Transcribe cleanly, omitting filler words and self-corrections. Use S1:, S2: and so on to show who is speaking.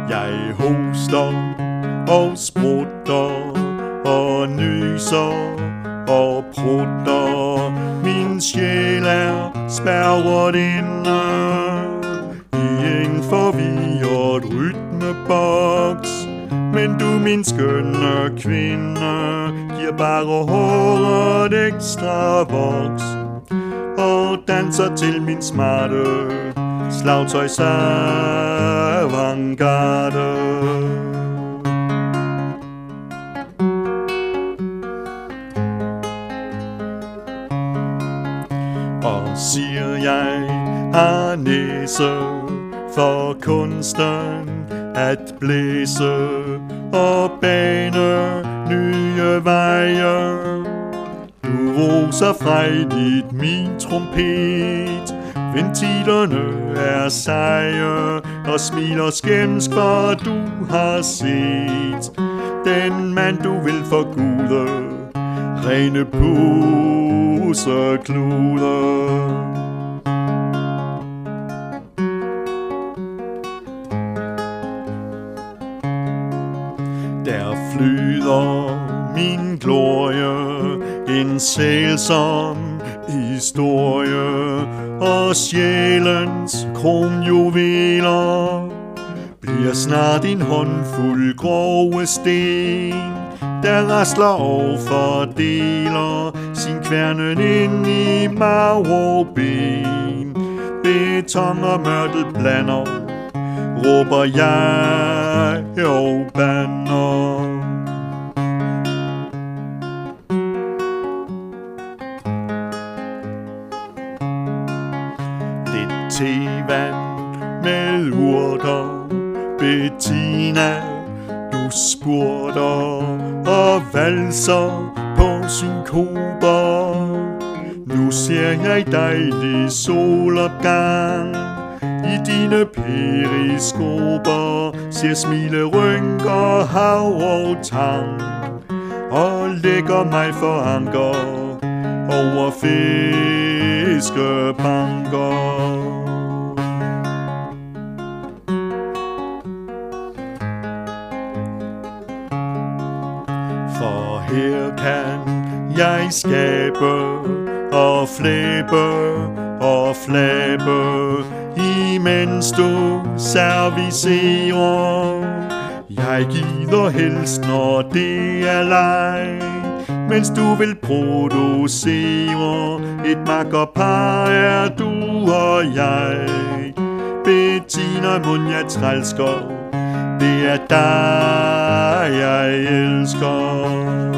S1: Jeg hoster og sprutter og nyser og prutter. Min sjæl er spærret inde i en forvirret rytmeboks. Men du, min skønne kvinde, giver bare håret ekstra voks og danser til min smarte slagtøjs avantgarde. Og siger jeg har næse for kunsten at blæse og bane nye veje. Du roser frejdigt min trompet, ventilerne er seje og smiler skæmsk, for du har set den mand du vil forgude, rene puseklude. Der flyder min glorie, en sælsom historie, og sjælens kronjuveler bliver snart en håndfuld grove sten, der rasler og fordeler sin kværnen ind i marv og ben. Beton og mørtel blander, råber jeg og bander. Lidt tevand med urter, Bettina, du spurter og valser på synkoper. Nu ser jeg dejlig solopgang i dine periskoper, ser smile, rynker, hav og tang, og lægger mig for anker over fiskebanker. For her kan jeg skabe og flæbe og flabe, imens du servicerer. Jeg gider helst, når det er leg, mens du vil producere. Et makkerpar er du og jeg, Bettina Munja Trælsker. Det er dig, jeg elsker.